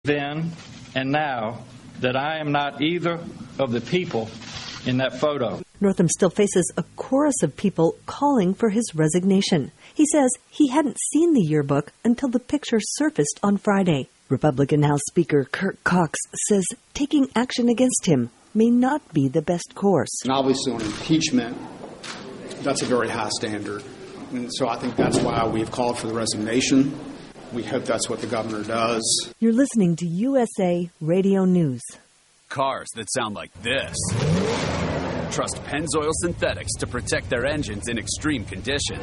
then and now that I am not either of the people in that photo. Northam still faces a chorus of people calling for his resignation. He says he hadn't seen the yearbook until the picture surfaced on Friday. Republican House Speaker Kurt Cox says taking action against him may not be the best course. And obviously on impeachment, that's a very high standard. And so I think that's why we've called for the resignation. We hope that's what the governor does. You're listening to USA Radio News. Cars that sound like this. Trust Pennzoil Synthetics to protect their engines in extreme conditions.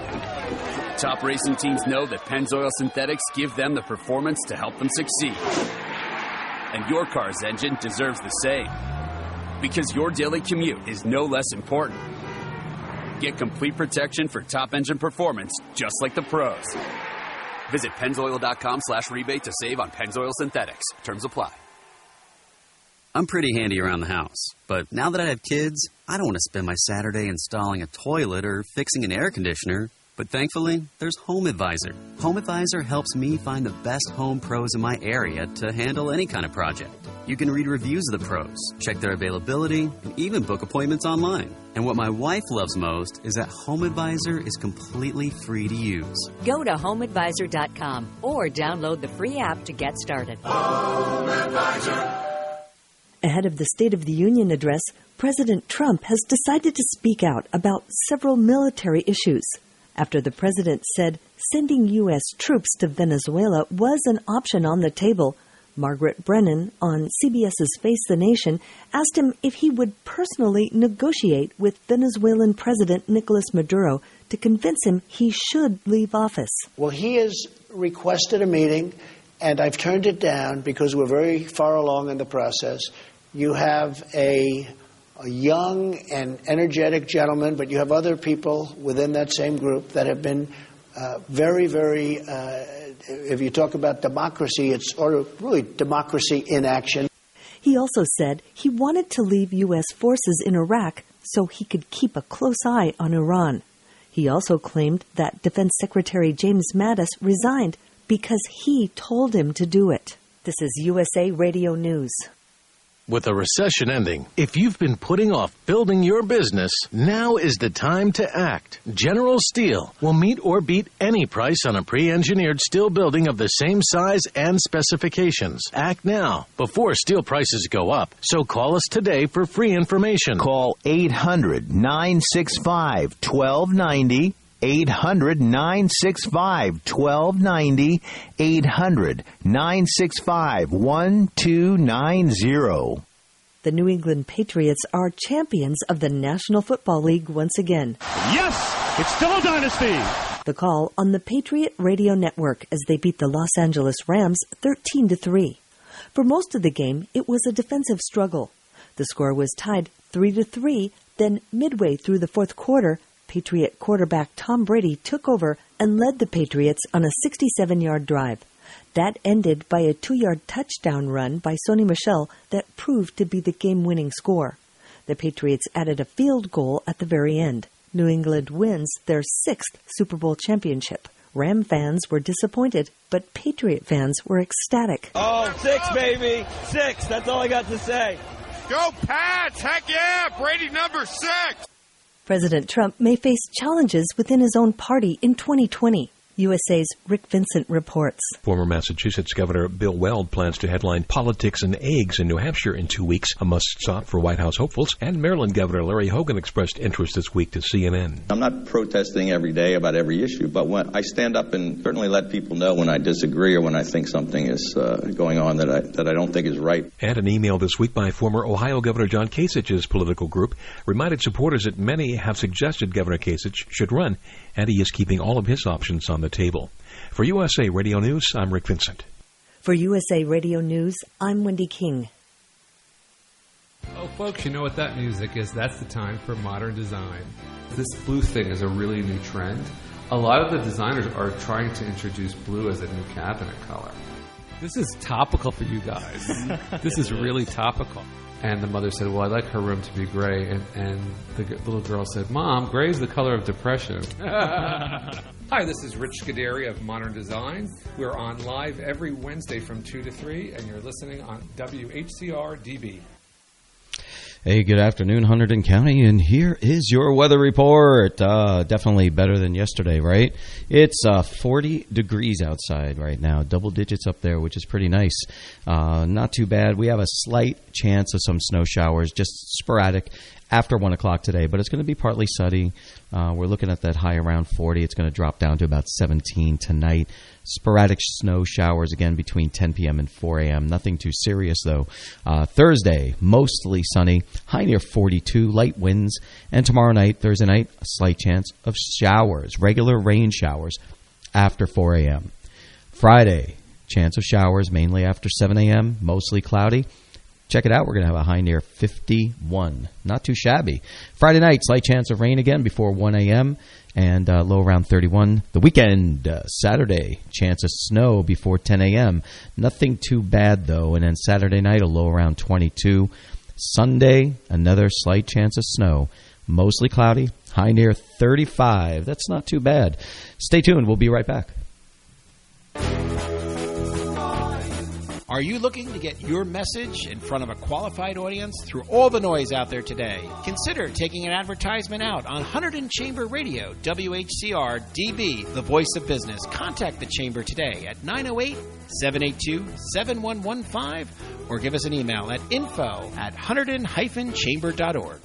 Top racing teams know that Pennzoil Synthetics give them the performance to help them succeed. And your car's engine deserves the same. Because your daily commute is no less important. Get complete protection for top engine performance, just like the pros. Visit Pennzoil.com/rebate to save on Pennzoil Synthetics. Terms apply. I'm pretty handy around the house, but now that I have kids, I don't want to spend my Saturday installing a toilet or fixing an air conditioner. But thankfully, there's HomeAdvisor. HomeAdvisor helps me find the best home pros in my area to handle any kind of project. You can read reviews of the pros, check their availability, and even book appointments online. And what my wife loves most is that HomeAdvisor is completely free to use. Go to HomeAdvisor.com or download the free app to get started. HomeAdvisor. Ahead of the State of the Union address, President Trump has decided to speak out about several military issues. After the president said sending U.S. troops to Venezuela was an option on the table, Margaret Brennan on CBS's Face the Nation asked him if he would personally negotiate with Venezuelan President Nicolas Maduro to convince him he should leave office. Well, he has requested a meeting, and I've turned it down because we're very far along in the process. You have a young and energetic gentleman, but you have other people within that same group that have been very, very, if you talk about democracy, it's really democracy in action. He also said he wanted to leave U.S. forces in Iraq so he could keep a close eye on Iran. He also claimed that Defense Secretary James Mattis resigned because he told him to do it. This is USA Radio News. With a recession ending, if you've been putting off building your business, now is the time to act. General Steel will meet or beat any price on a pre-engineered steel building of the same size and specifications. Act now, before steel prices go up. So call us today for free information. Call 800-965-1290. 800-965-1290, 800-965-1290. The New England Patriots are champions of the National Football League once again. Yes! It's still a dynasty! The call on the Patriot Radio Network as they beat the Los Angeles Rams 13-3. For most of the game, it was a defensive struggle. The score was tied 3-3, then midway through the fourth quarter, Patriot quarterback Tom Brady took over and led the Patriots on a 67-yard drive. That ended by a 2-yard touchdown run by Sony Michel that proved to be the game-winning score. The Patriots added a field goal at the very end. New England wins their 6th Super Bowl championship. Ram fans were disappointed, but Patriot fans were ecstatic. Oh, 6, baby! 6! That's all I got to say. Go Pats! Heck yeah! Brady number 6! President Trump may face challenges within his own party in 2020. USA's Rick Vincent reports. Former Massachusetts Governor Bill Weld plans to headline Politics and Eggs in New Hampshire in 2 weeks, a must-stop for White House hopefuls. And Maryland Governor Larry Hogan expressed interest this week to CNN. I'm not protesting every day about every issue, but when I stand up and certainly let people know when I disagree or when I think something is going on that I don't think is right. And an email this week by former Ohio Governor John Kasich's political group reminded supporters that many have suggested Governor Kasich should run, and he is keeping all of his options on the table. For USA Radio News, I'm Rick Vincent. For USA Radio News, I'm Wendy King. Oh, folks, you know what that music is? That's the time for modern design. This blue thing is a really new trend. A lot of the designers are trying to introduce blue as a new cabinet color. This is topical for you guys. This is really topical. And the mother said, well, I'd like her room to be gray. And the little girl said, Mom, gray is the color of depression. Hi, this is Rich Scuderi of Modern Design. We're on live every Wednesday from 2 to 3, and you're listening on WHCR DB. Hey, good afternoon, Hunterdon County, and here is your weather report. Definitely better than yesterday, right? It's 40 degrees outside right now, double digits up there, which is pretty nice. Not too bad. We have a slight chance of some snow showers, just sporadic, after 1 o'clock today, but it's going to be partly sunny. We're looking at that high around 40. It's going to drop down to about 17 tonight. Sporadic snow showers again between 10 p.m. and 4 a.m. Nothing too serious, though. Thursday, mostly sunny, high near 42, light winds. And tomorrow night, Thursday night, a slight chance of showers, regular rain showers after 4 a.m. Friday, chance of showers mainly after 7 a.m., mostly cloudy. Check it out. We're going to have a high near 51. Not too shabby. Friday night, slight chance of rain again before 1 a.m. and low around 31. The weekend, Saturday, chance of snow before 10 a.m. Nothing too bad, though. And then Saturday night, a low around 22. Sunday, another slight chance of snow. Mostly cloudy, high near 35. That's not too bad. Stay tuned. We'll be right back. Are you looking to get your message in front of a qualified audience through all the noise out there today? Consider taking an advertisement out on Hunterdon Chamber Radio, WHCR DB, the voice of business. Contact the Chamber today at 908-782-7115 or give us an email at info@hunterdon-chamber.org.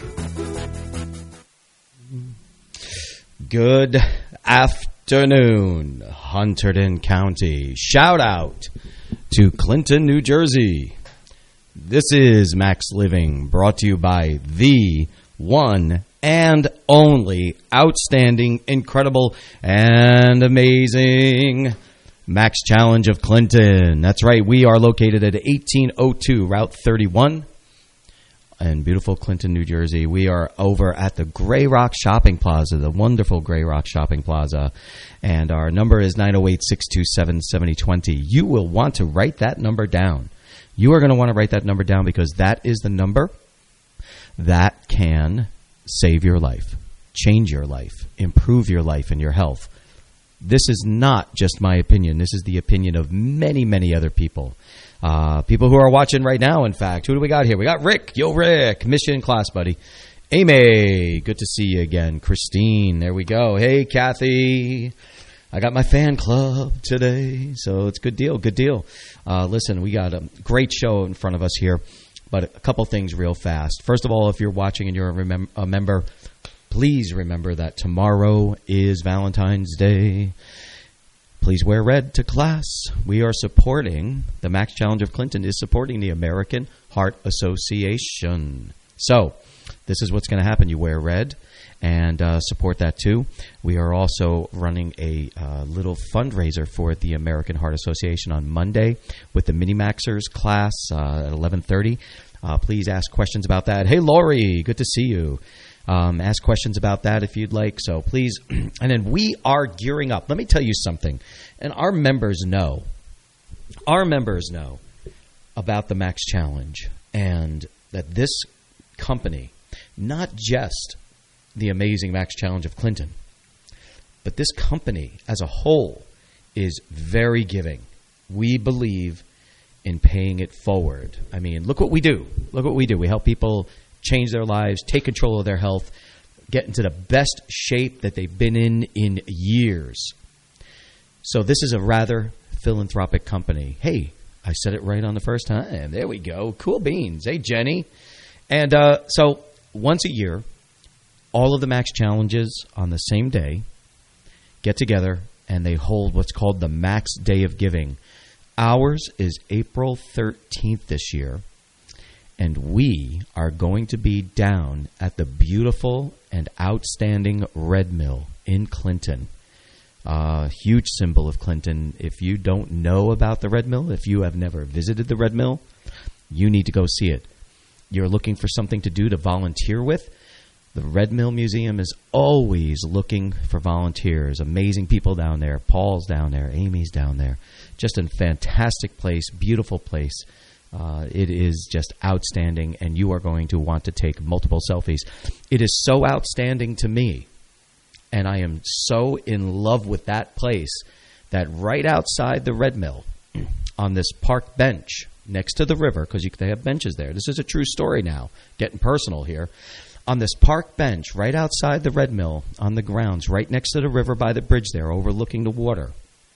Good afternoon, Hunterdon County. Shout out to Clinton, New Jersey. This is Max Living, brought to you by the one and only outstanding, incredible, and amazing Max Challenge of Clinton. That's right, we are located at 1802 Route 31 in beautiful Clinton, New Jersey. We are over at the Grey Rock Shopping Plaza, the wonderful Grey Rock Shopping Plaza. And our number is 908-627-7020. You will want to write that number down. You are going to want to write that number down because that is the number that can save your life, change your life, improve your life and your health. This is not just my opinion. This is the opinion of many, many other people. People who are watching right now, in fact. Who do we got here? We got Rick. Yo, Rick. Mission class, buddy. Amy, good to see you again. Christine, there we go. Hey, Kathy. I got my fan club today, so it's good deal, good deal. Listen, we got a great show in front of us here, but a couple things real fast. First of all, if you're watching and you're a member, please remember that tomorrow is Valentine's Day. Please wear red to class. We are supporting, the Max Challenge of Clinton is supporting the American Heart Association. So, this is what's going to happen. You wear red and support that too. We are also running a little fundraiser for the American Heart Association on Monday with the Mini-Maxers class at 11:30. Please ask questions about that. Hey, Lori, good to see you. Ask questions about that if you'd like. So please. And then we are gearing up. Let me tell you something. And our members know about the Max Challenge and that this company, not just the amazing Max Challenge of Clinton, but this company as a whole is very giving. We believe in paying it forward. I mean, look what we do. Look what we do. We help people change their lives, take control of their health, get into the best shape that they've been in years. So this is a rather philanthropic company. Hey, I said it right on the first time. There we go. Cool beans. Hey, Jenny. And so once a year, all of the Max Challenges on the same day get together and they hold what's called the Max Day of Giving. Ours is April 13th this year. And we are going to be down at the beautiful and outstanding Red Mill in Clinton. Huge symbol of Clinton. If you don't know about the Red Mill, if you have never visited the Red Mill, you need to go see it. You're looking for something to do to volunteer with? The Red Mill Museum is always looking for volunteers. Amazing people down there. Paul's down there. Amy's down there. Just a fantastic place, beautiful place. It is just outstanding, and you are going to want to take multiple selfies. It is so outstanding to me And I am so in love with that place that right outside the Red Mill, on this park bench next to the river, because they have benches there. This is a true story now, getting personal here. On this park bench right outside the Red Mill, on the grounds, right next to the river by the bridge there, overlooking the water,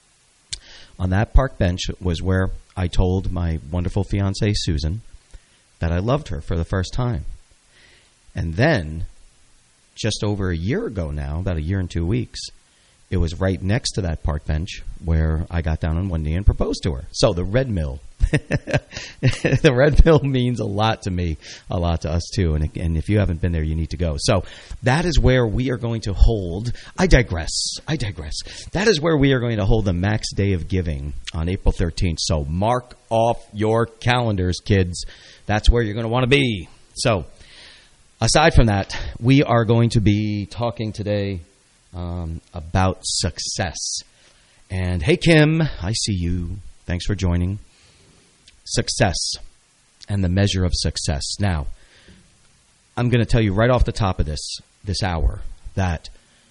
on that park bench was where I told my wonderful fiancée, Susan, that I loved her for the first time. And then, just over a year ago now, about a year and 2 weeks, it was right next to that park bench where I got down on one knee and proposed to her. So the Red Mill, the Red Mill means a lot to me, a lot to us too. And if you haven't been there, you need to go. So that is where we are going to hold. I digress. That is where we are going to hold the Max Day of Giving on April 13th. So mark off your calendars, kids. That's where you're going to want to be. So aside from that, we are going to be talking today about success. And hey, Kim, I see you. Thanks for joining. Success and the measure of success. Now, I'm going to tell you right off the top of this hour that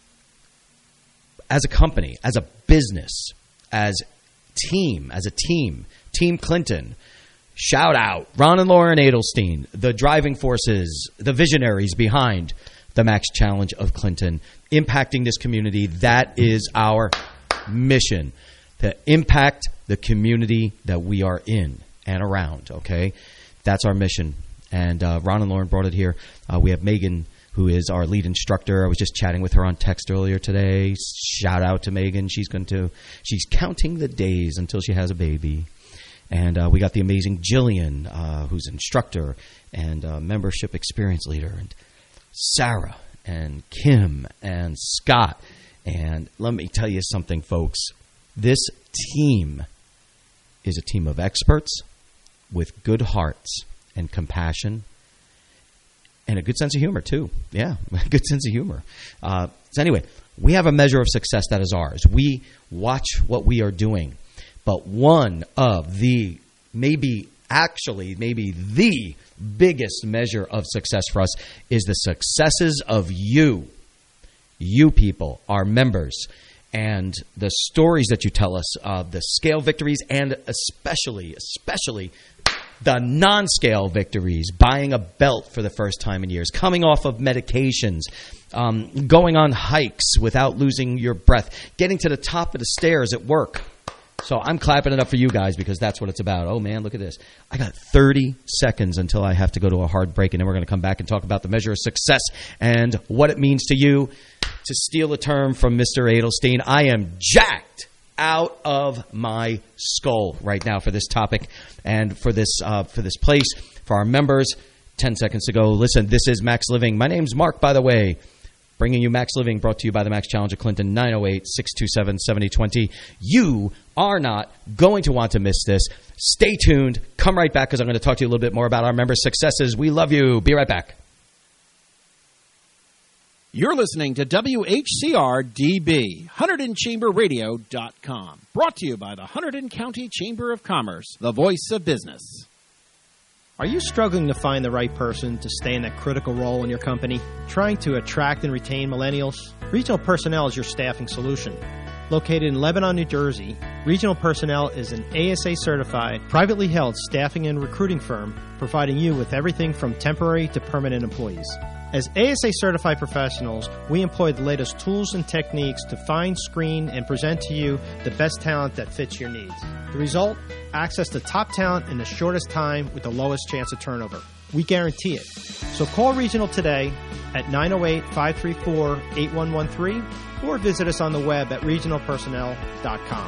as a company, as a business, as a team, Team Clinton, shout out Ron and Lauren Adelstein, the driving forces, the visionaries behind the Max Challenge of Clinton, impacting this community. That is our mission, to impact the community that we are in and around, okay? That's our mission. And Ron and Lauren brought it here. We have Megan, who is our lead instructor. I was just chatting with her on text earlier today. Shout out to Megan. She's counting the days until she has a baby. And we got the amazing Jillian, who's an instructor and membership experience leader, and Sarah and Kim and Scott. And let me tell you something, folks. This team is a team of experts with good hearts and compassion and a good sense of humor, too. Yeah, a good sense of humor. So anyway, we have a measure of success that is ours. We watch what we are doing. But one of the, maybe the biggest measure of success for us is the successes of you people, our members, and the stories that you tell us of the scale victories, and especially the non-scale victories, buying a belt for the first time in years, coming off of medications, going on hikes without losing your breath, getting to the top of the stairs at work. So I'm clapping it up for you guys because that's what it's about. Oh, man, look at this. I got 30 seconds until I have to go to a hard break, and then we're going to come back and talk about the measure of success and what it means to you. To steal a term from Mr. Adelstein, I am jacked out of my skull right now for this topic and for this place, for our members. 10 seconds to go. Listen, this is Max Living. My name's Mark, by the way. Bringing you Max Living, brought to you by the Max Challenge of Clinton, 908-627-7020. You are not going to want to miss this. Stay tuned. Come right back because I'm going to talk to you a little bit more about our members' successes. We love you. Be right back. You're listening to WHCR-DB, HunterdonChamberRadio.com. Brought to you by the Hunterdon County Chamber of Commerce, the voice of business. Are you struggling to find the right person to stay in that critical role in your company? Trying to attract and retain millennials? Regional Personnel is your staffing solution. Located in Lebanon, New Jersey, Regional Personnel is an ASA-certified, privately held staffing and recruiting firm providing you with everything from temporary to permanent employees. As ASA-certified professionals, we employ the latest tools and techniques to find, screen, and present to you the best talent that fits your needs. The result? Access to top talent in the shortest time with the lowest chance of turnover. We guarantee it. So call Regional today at 908-534-8113 or visit us on the web at regionalpersonnel.com.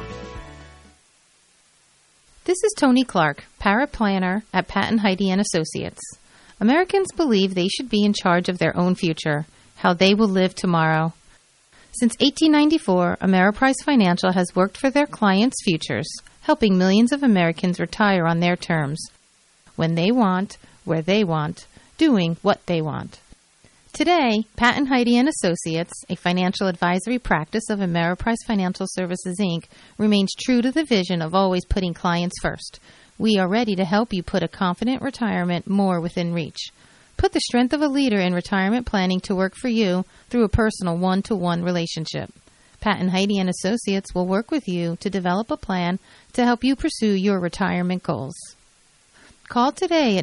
This is Tony Clark, paraplanner at Patton Heidi & Associates. Americans believe they should be in charge of their own future, how they will live tomorrow. Since 1894, Ameriprise Financial has worked for their clients' futures, helping millions of Americans retire on their terms, when they want, where they want, doing what they want. Today, Patton Heidi & Associates, a financial advisory practice of Ameriprise Financial Services, Inc., remains true to the vision of always putting clients first. We are ready to help you put a confident retirement more within reach. Put the strength of a leader in retirement planning to work for you through a personal one-to-one relationship. Pat and Heidi and Associates will work with you to develop a plan to help you pursue your retirement goals. Call today at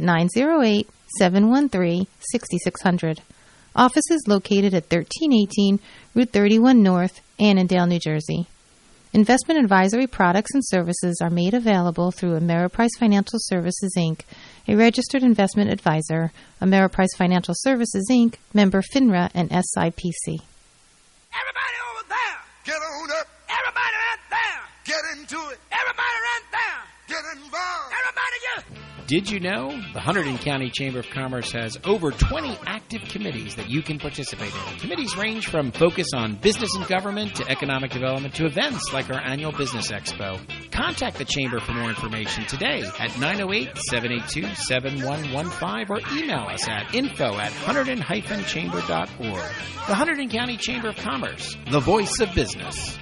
908-713-6600. Office is located at 1318 Route 31 North, Annandale, New Jersey. Investment advisory products and services are made available through Ameriprise Financial Services, Inc., a registered investment advisor. Ameriprise Financial Services, Inc., member FINRA and SIPC. Everybody over there, get on up. Everybody right there, get into it. Everybody right there, get involved. Everybody just... Did you know the Hunterdon County Chamber of Commerce has over 20 active committees that you can participate in? Committees range from focus on business and government to economic development to events like our annual Business Expo. Contact the Chamber for more information today at 908-782-7115 or email us at info@hunterdon-chamber.org. The Hunterdon County Chamber of Commerce, the voice of business.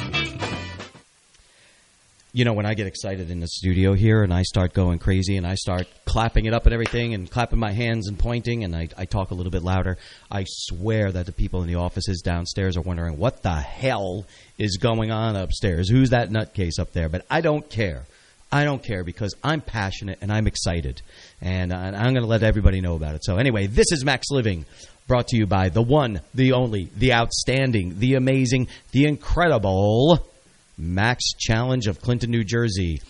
You know, when I get excited in the studio here and I start going crazy and I start clapping it up and everything and clapping my hands and pointing and I talk a little bit louder, I swear that the people in the offices downstairs are wondering, what the hell is going on upstairs? Who's that nutcase up there? But I don't care. I don't care because I'm passionate and I'm excited. And I'm going to let everybody know about it. So anyway, this is Max Living, brought to you by the one, the only, the outstanding, the amazing, the incredible Max Challenge of Clinton, New Jersey,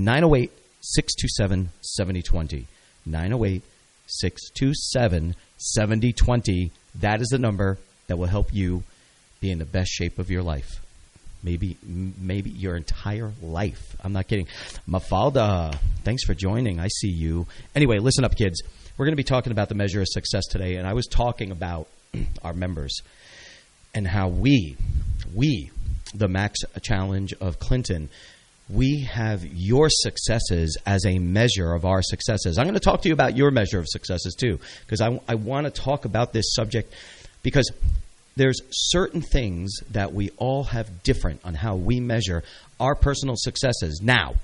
908-627-7020. 908-627-7020. That is the number that will help you be in the best shape of your life. Maybe your entire life. I'm not kidding. Mafalda, thanks for joining. I see you. Anyway, listen up, kids. We're going to be talking about the measure of success today, and I was talking about our members and how we, the Max Challenge of Clinton, we have your successes as a measure of our successes. I'm going to talk to you about your measure of successes too, because I want to talk about this subject because there's certain things that we all have different on how we measure our personal successes. Now,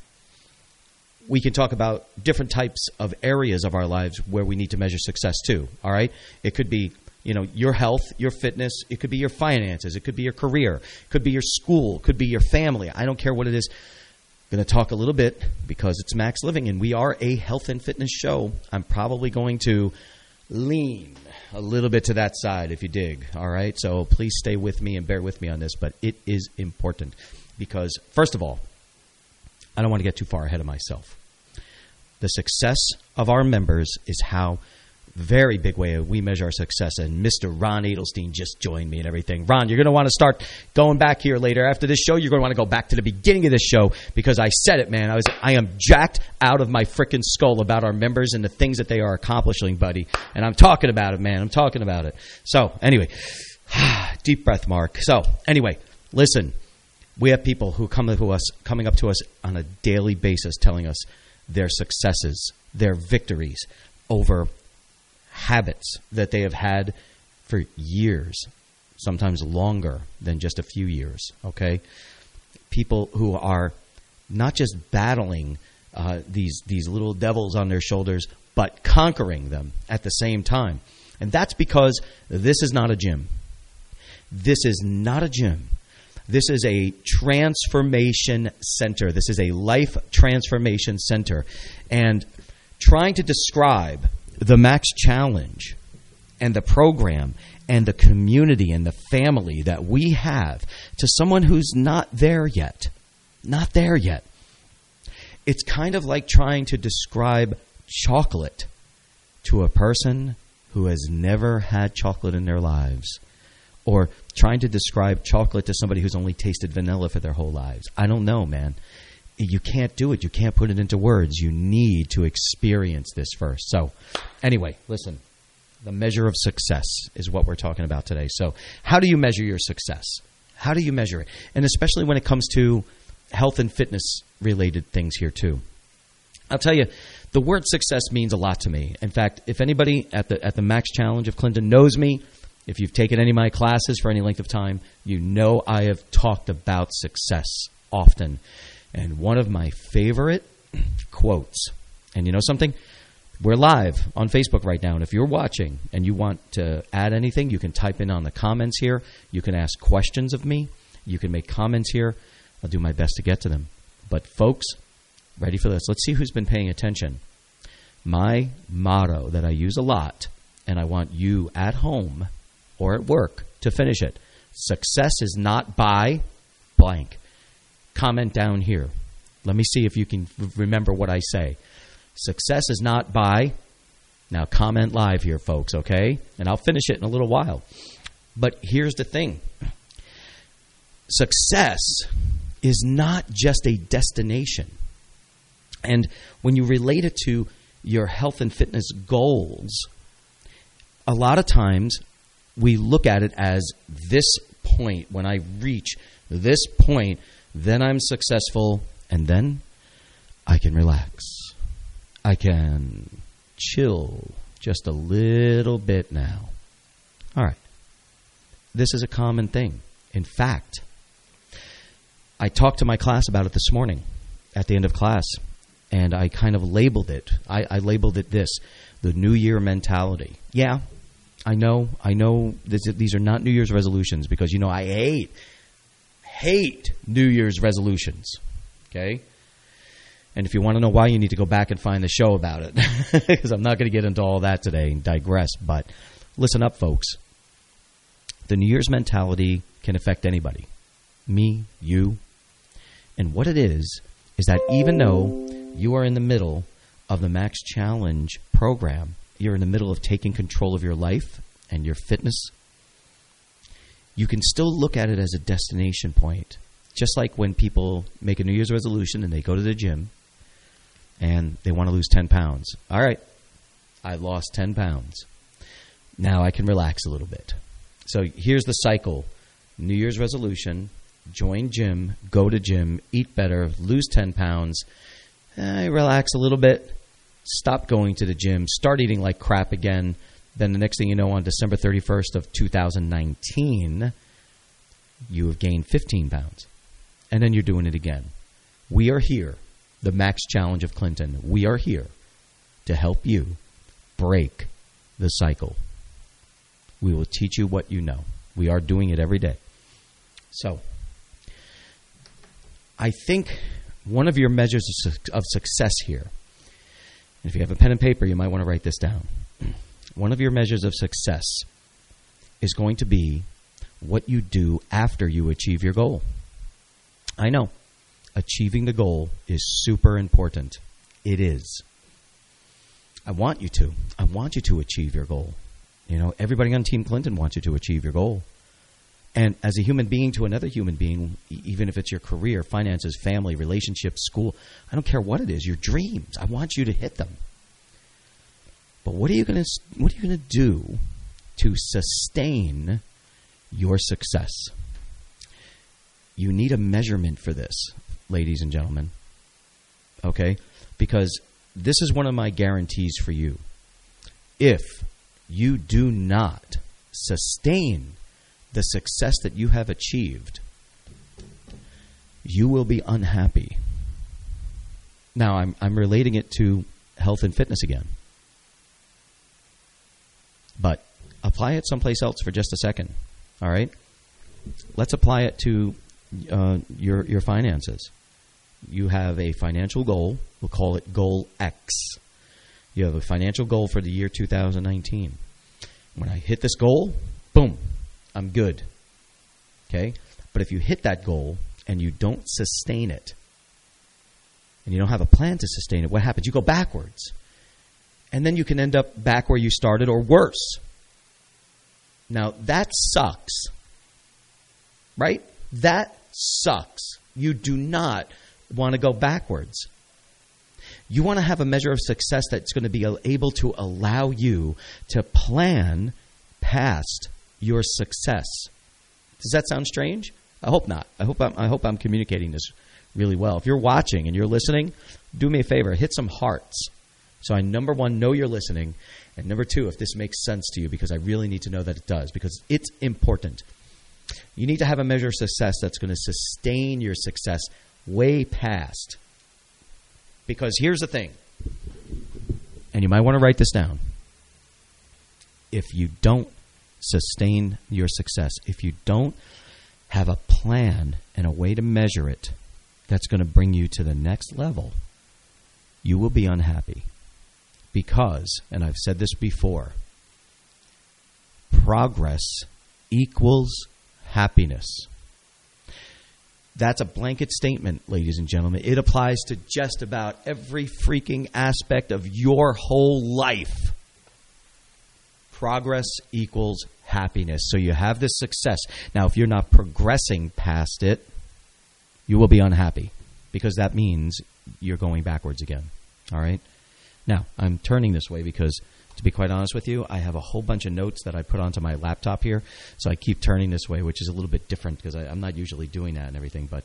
we can talk about different types of areas of our lives where we need to measure success too, all right? It could be your health, your fitness. It could be your finances. It could be your career. It could be your school. It could be your family. I don't care what it is. I'm going to talk a little bit because it's Max Living and we are a health and fitness show. I'm probably going to lean a little bit to that side if you dig, all right? So please stay with me and bear with me on this, but it is important because, first of all, I don't want to get too far ahead of myself. The success of our members is how very big way we measure our success. And Mr. Ron Edelstein just joined me and everything. Ron, you're going to want to start going back here later. After this show, you're going to want to go back to the beginning of this show because I said it, man. I am jacked out of my freaking skull about our members and the things that they are accomplishing, buddy. And I'm talking about it, man. I'm talking about it. So, anyway, deep breath, Mark. So, anyway, listen. We have people who coming up to us on a daily basis telling us their successes, their victories over habits that they have had for years, sometimes longer than just a few years, okay? People who are not just battling these little devils on their shoulders, but conquering them at the same time. And that's because this is not a gym. This is not a gym. This is a transformation center. This is a life transformation center. And trying to describe the Max Challenge and the program and the community and the family that we have to someone who's not there yet. Not there yet. It's kind of like trying to describe chocolate to a person who has never had chocolate in their lives. Or trying to describe chocolate to somebody who's only tasted vanilla for their whole lives. I don't know, man. You can't do it. You can't put it into words. You need to experience this first. So, anyway, listen. The measure of success is what we're talking about today. So, how do you measure your success? How do you measure it? And especially when it comes to health and fitness related things here too. I'll tell you, the word success means a lot to me. In fact, if anybody at the Max Challenge of Clinton knows me, if you've taken any of my classes for any length of time, you know I have talked about success often. And one of my favorite quotes, and you know something? We're live on Facebook right now, and if you're watching and you want to add anything, you can type in on the comments here. You can ask questions of me. You can make comments here. I'll do my best to get to them. But folks, ready for this? Let's see who's been paying attention. My motto that I use a lot, and I want you at home or at work to finish it. Success is not by blank. Comment down here. Let me see if you can remember what I say. Success is not by, now comment live here, folks, okay? And I'll finish it in a little while. But here's the thing. Success is not just a destination. And when you relate it to your health and fitness goals, a lot of times we look at it as this point. When I reach this point, then I'm successful, and then I can relax. I can chill just a little bit now. All right. This is a common thing. In fact, I talked to my class about it this morning at the end of class, and I kind of labeled it. I labeled it this, the New Year mentality. Yeah, I know these are not New Year's resolutions because, I hate New Year's resolutions, okay? And if you want to know why, you need to go back and find the show about it because I'm not going to get into all that today and digress. But listen up, folks. The New Year's mentality can affect anybody, me, you. And what it is that even though you are in the middle of the Max Challenge program, you're in the middle of taking control of your life and your fitness, you can still look at it as a destination point. Just like when people make a New Year's resolution and they go to the gym and they want to lose 10 pounds. All right, I lost 10 pounds. Now I can relax a little bit. So here's the cycle. New Year's resolution, join gym, go to gym, eat better, lose 10 pounds. I relax a little bit, stop going to the gym, start eating like crap again. Then the next thing you know, on December 31st of 2019, you have gained 15 pounds. And then you're doing it again. We are here, the Max Challenge of Clinton. We are here to help you break the cycle. We will teach you what you know. We are doing it every day. So, I think one of your measures of success here, and if you have a pen and paper, you might want to write this down. One of your measures of success is going to be what you do after you achieve your goal. I know. Achieving the goal is super important. It is. I want you to. I want you to achieve your goal. Everybody on Team Clinton wants you to achieve your goal. And as a human being to another human being, even if it's your career, finances, family, relationships, school, I don't care what it is, your dreams, I want you to hit them. But what are you going to do to sustain your success? You need a measurement for this, ladies and gentlemen. Okay? Because this is one of my guarantees for you. If you do not sustain the success that you have achieved, you will be unhappy. Now, I'm relating it to health and fitness again. But apply it someplace else for just a second. All right? Let's apply it to your finances. You have a financial goal. We'll call it Goal X. You have a financial goal for the year 2019. When I hit this goal, boom, I'm good. Okay? But if you hit that goal and you don't sustain it, and you don't have a plan to sustain it, what happens? You go backwards. And then you can end up back where you started or worse. Now, that sucks. Right? That sucks. You do not want to go backwards. You want to have a measure of success that's going to be able to allow you to plan past your success. Does that sound strange? I hope not. I hope I'm communicating this really well. If you're watching and you're listening, do me a favor, hit some hearts. So I, number one, know you're listening, and number two, if this makes sense to you, because I really need to know that it does, because it's important. You need to have a measure of success that's going to sustain your success way past. Because here's the thing. and you might want to write this down, if you don't sustain your success, if you don't have a plan and a way to measure it that's going to bring you to the next level, you will be unhappy. Because, and I've said this before, progress equals happiness. That's a blanket statement, ladies and gentlemen. It applies to just about every freaking aspect of your whole life. Progress equals happiness. So you have this success. Now, if you're not progressing past it, you will be unhappy, because that means you're going backwards again. All right? Now, I'm turning this way because, to be quite honest with you, I have a whole bunch of notes that I put onto my laptop here, so I keep turning this way, which is a little bit different because I'm not usually doing that and everything. But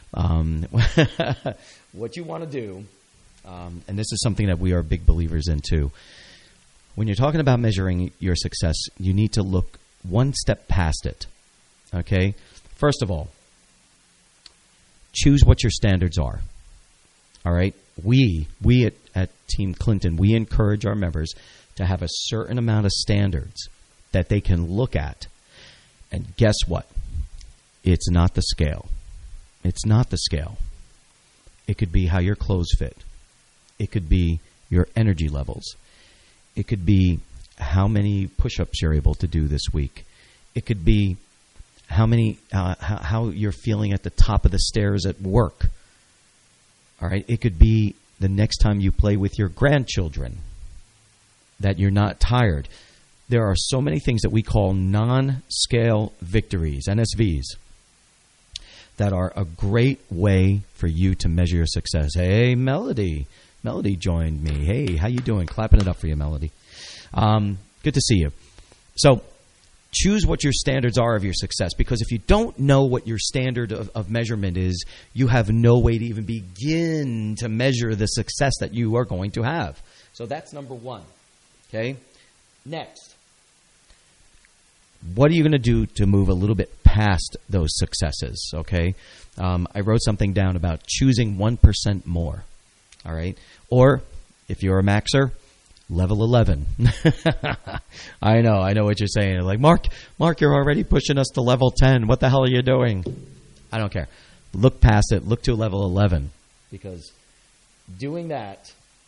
what you want to do, and this is something that we are big believers in too, when you're talking about measuring your success, you need to look one step past it. Okay? First of all, choose what your standards are. All right? We at Team Clinton, we encourage our members to have a certain amount of standards that they can look at. And guess what? It's not the scale. It's not the scale. It could be how your clothes fit. It could be your energy levels. It could be how many push-ups you're able to do this week. It could be how you're feeling at the top of the stairs at work. All right? It could be the next time you play with your grandchildren, that you're not tired. There are so many things that we call non-scale victories, NSVs, that are a great way for you to measure your success. Hey, Melody. Melody joined me. Hey, how you doing? Clapping it up for you, Melody. Good to see you. So choose what your standards are of your success, because if you don't know what your standard of measurement is, you have no way to even begin to measure the success that you are going to have. So that's number one. Okay? Next, what are you going to do to move a little bit past those successes? Okay? I wrote something down about choosing 1% more. All right? Or, if you're a maxer, level 11. I know what you're saying. Like, Mark, you're already pushing us to level 10. What the hell are you doing? I don't care. Look past it. Look to level 11. Because doing that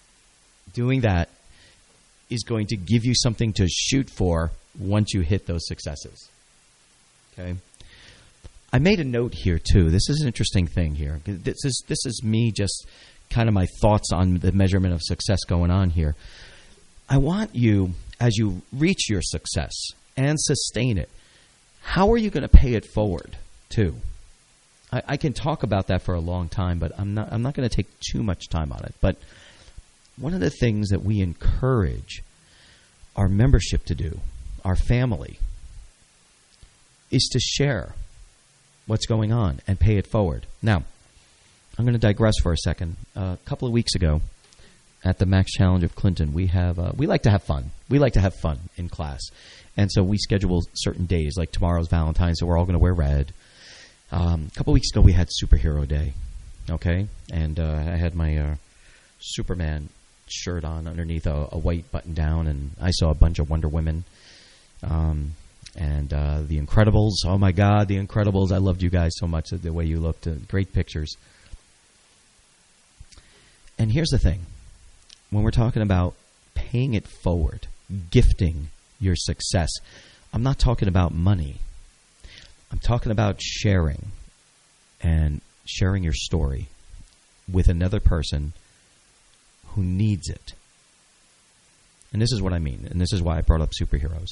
is going to give you something to shoot for once you hit those successes. Okay? I made a note here, too. This is an interesting thing here. This is me just kind of my thoughts on the measurement of success going on here. I want you, as you reach your success and sustain it, how are you going to pay it forward, too? I can talk about that for a long time, but I'm not going to take too much time on it. But one of the things that we encourage our membership to do, our family, is to share what's going on and pay it forward. Now, I'm going to digress for a second. A couple of weeks ago, at the Max Challenge of Clinton, we like to have fun. We like to have fun in class. And so we schedule certain days, like tomorrow's Valentine's, so we're all going to wear red. A couple of weeks ago, we had Superhero Day, okay? And I had my Superman shirt on underneath a white button-down, and I saw a bunch of Wonder Women. And The Incredibles, oh my God, The Incredibles. I loved you guys so much, the way you looked. Great pictures. And here's the thing. When we're talking about paying it forward, gifting your success, I'm not talking about money. I'm talking about sharing, and sharing your story with another person who needs it. And this is what I mean, and this is why I brought up superheroes.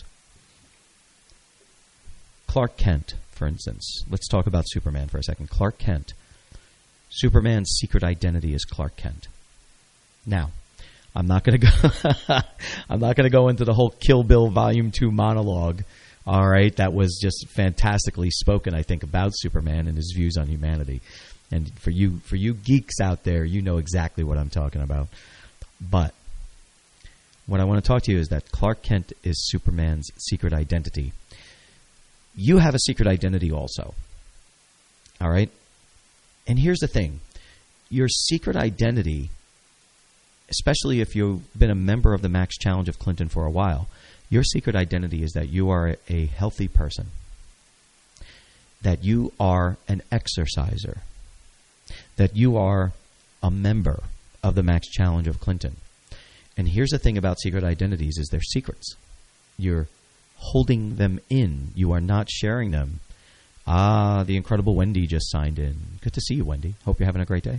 Clark Kent, for instance. Let's talk about Superman for a second. Clark Kent. Superman's secret identity is Clark Kent. Now, I'm not going to go into the whole Kill Bill Volume 2 monologue. All right, that was just fantastically spoken, I think, about Superman and his views on humanity. And for you geeks out there, you know exactly what I'm talking about. But what I want to talk to you is that Clark Kent is Superman's secret identity. You have a secret identity also. All right? And here's the thing. Your secret identity especially if you've been a member of the Max Challenge of Clinton for a while, your secret identity is that you are a healthy person, that you are an exerciser, that you are a member of the Max Challenge of Clinton. And here's the thing about secret identities is they're secrets. You're holding them in. You are not sharing them. The incredible Wendy just signed in. Good to see you, Wendy. Hope you're having a great day.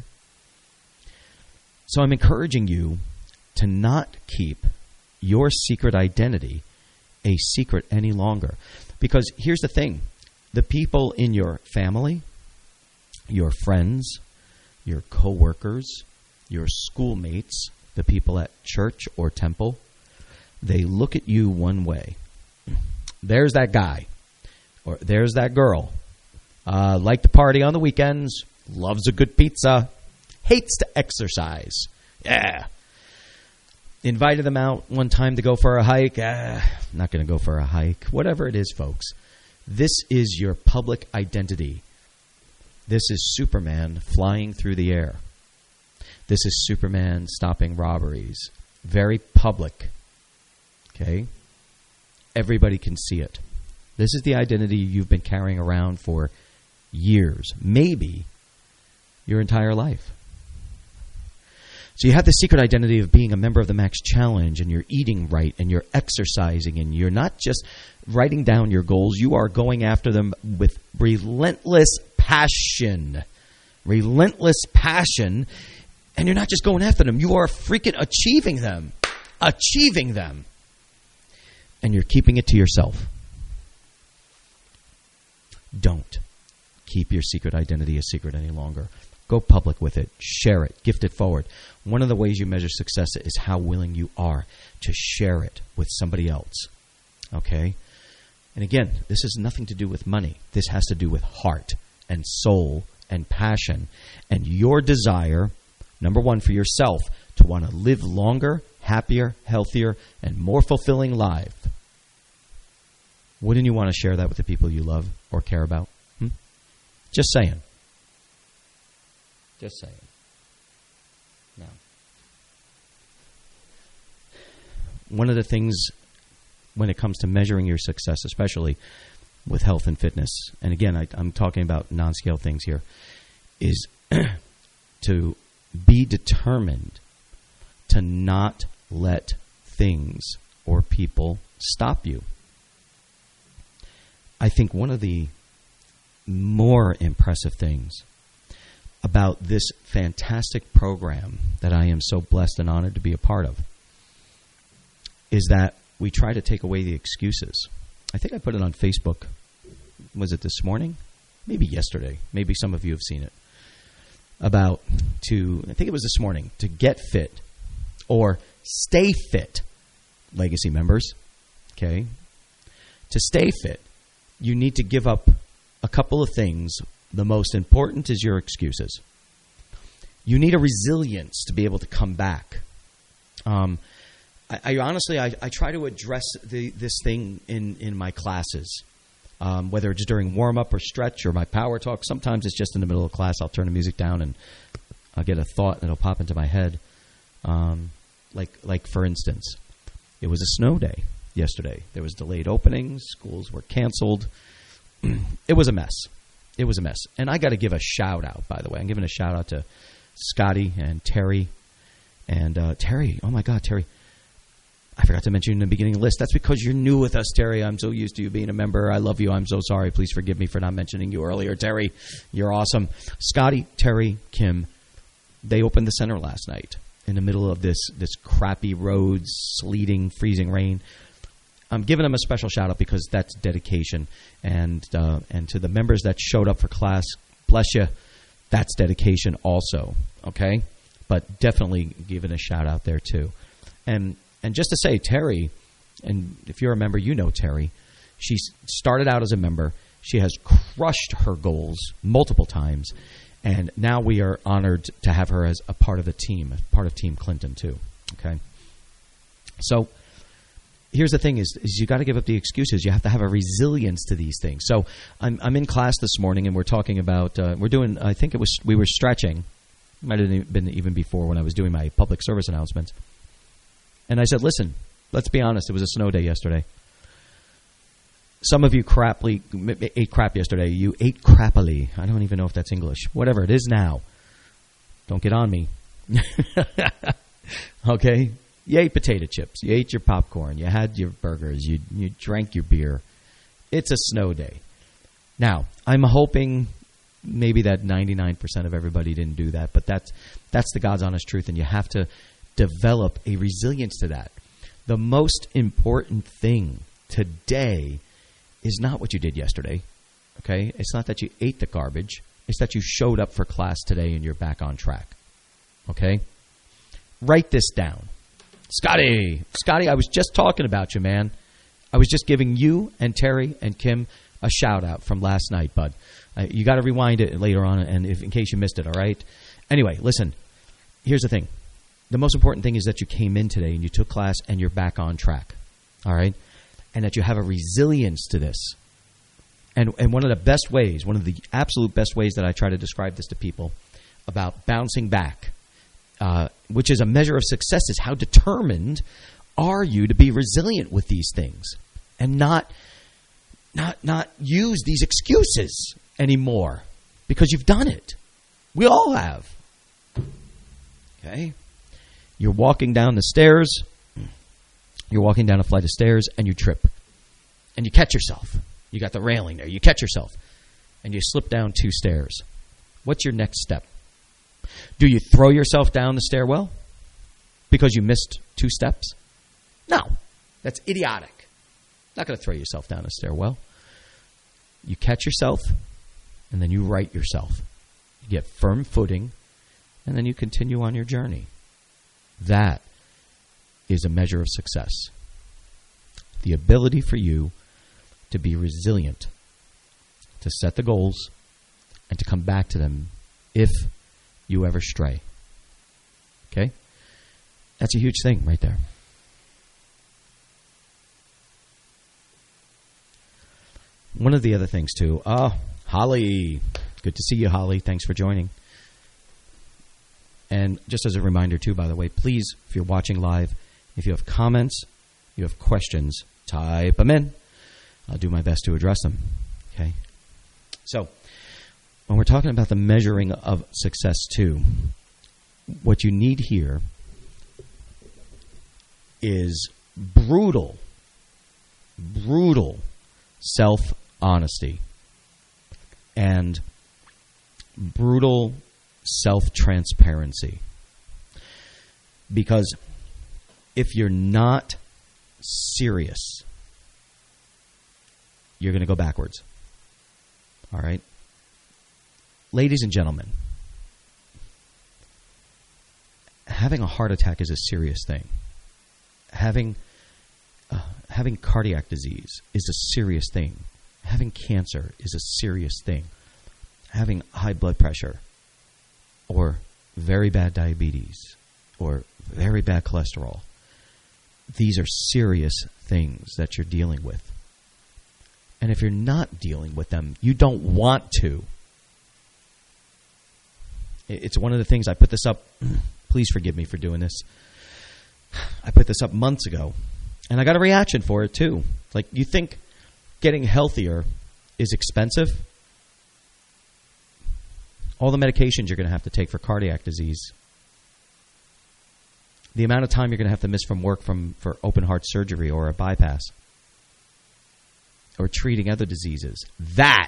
So I'm encouraging you to not keep your secret identity a secret any longer. Because here's the thing. The people in your family, your friends, your coworkers, your schoolmates, the people at church or temple, they look at you one way. There's that guy, or there's that girl. Like to party on the weekends, loves a good pizza, hates to exercise. Yeah. Invited them out one time to go for a hike. Not going to go for a hike. Whatever it is, folks. This is your public identity. This is Superman flying through the air. This is Superman stopping robberies. Very public. Okay? Everybody can see it. This is the identity you've been carrying around for years, maybe your entire life. So you have the secret identity of being a member of the Max Challenge, and you're eating right, and you're exercising, and you're not just writing down your goals. You are going after them with relentless passion. Relentless passion. And you're not just going after them. You are freaking achieving them. Achieving them. And you're keeping it to yourself. Don't keep your secret identity a secret any longer. Go public with it. Share it. Gift it forward. One of the ways you measure success is how willing you are to share it with somebody else. Okay? And again, this has nothing to do with money. This has to do with heart and soul and passion and your desire, number one, for yourself, to want to live longer, happier, healthier, and more fulfilling life. Wouldn't you want to share that with the people you love or care about? Just saying. Just saying. Now, one of the things when it comes to measuring your success, especially with health and fitness, and again, I'm talking about non-scale things here, is to be determined to not let things or people stop you. I think one of the more impressive things about this fantastic program that I am so blessed and honored to be a part of is that we try to take away the excuses. I think I put it on Facebook. Was it this morning? Maybe yesterday. Maybe some of you have seen it. I think it was this morning, to get fit or stay fit, Legacy members, okay? To stay fit, you need to give up a couple of things. The most important is your excuses. You need a resilience to be able to come back. I honestly try to address this thing in my classes, whether it's during warm-up or stretch or my power talk. Sometimes it's just in the middle of class. I'll turn the music down and I'll get a thought and it'll pop into my head. Like for instance, it was a snow day yesterday. There was delayed openings. Schools were canceled. It was a mess. It was a mess. And I got to give a shout-out, by the way. I'm giving a shout-out to Scotty and Terry. And Terry, oh, my God, Terry. I forgot to mention you in the beginning of the list. That's because you're new with us, Terry. I'm so used to you being a member. I love you. I'm so sorry. Please forgive me for not mentioning you earlier. Terry, you're awesome. Scotty, Terry, Kim, they opened the center last night in the middle of this crappy roads, sleeting, freezing rain. I'm giving them a special shout-out because that's dedication. And to the members that showed up for class, bless you, that's dedication also, okay? But definitely giving a shout-out there too. And just to say, Terry, and if you're a member, you know Terry, she started out as a member. She has crushed her goals multiple times. And now we are honored to have her as a part of the team, part of Team Clinton too, okay? So here's the thing is you got to give up the excuses. You have to have a resilience to these things. So I'm in class this morning and we're talking about we were stretching, Might have been even before when I was doing my public service announcements. And I said, listen, let's be honest. It was a snow day yesterday. Some of you ate crap yesterday. You ate crappily. I don't even know if that's English. Whatever it is now. Don't get on me. Okay? You ate potato chips. You ate your popcorn. You had your burgers. You drank your beer. It's a snow day. Now, I'm hoping maybe that 99% of everybody didn't do that, but that's the God's honest truth, and you have to develop a resilience to that. The most important thing today is not what you did yesterday, okay? It's not that you ate the garbage. It's that you showed up for class today and you're back on track, okay? Write this down. Scotty, I was just talking about you, man. I was just giving you and Terry and Kim a shout-out from last night, bud. You got to rewind it later on and in case you missed it, all right? Anyway, listen, here's the thing. The most important thing is that you came in today and you took class and you're back on track, all right? And that you have a resilience to this. And one of the best ways, one of the absolute best ways that I try to describe this to people about bouncing back, which is a measure of success, is how determined are you to be resilient with these things and not use these excuses anymore because you've done it. We all have. Okay? You're walking down the stairs. You're walking down a flight of stairs and you trip. And you catch yourself. You got the railing there. You catch yourself. And you slip down 2 stairs. What's your next step? Do you throw yourself down the stairwell because you missed 2 steps? No. That's idiotic. Not going to throw yourself down a stairwell. You catch yourself and then you right yourself. You get firm footing and then you continue on your journey. That is a measure of success. The ability for you to be resilient, to set the goals, and to come back to them if you ever stray. Okay? That's a huge thing right there. One of the other things, too. Holly. Good to see you, Holly. Thanks for joining. And just as a reminder, too, by the way, please, if you're watching live, if you have comments, you have questions, type them in. I'll do my best to address them. Okay? So, when we're talking about the measuring of success, too, what you need here is brutal self-honesty and brutal self-transparency. Because if you're not serious, you're going to go backwards. All right? Ladies and gentlemen, having a heart attack is a serious thing. Having cardiac disease is a serious thing. Having cancer is a serious thing. Having high blood pressure or very bad diabetes or very bad cholesterol, these are serious things that you're dealing with. And if you're not dealing with them, you don't want to. It's one of the things, I put this up, please forgive me for doing this. I put this up months ago, and I got a reaction for it too. Like, you think getting healthier is expensive? All the medications you're going to have to take for cardiac disease, the amount of time you're going to have to miss from work for open heart surgery or a bypass, or treating other diseases, that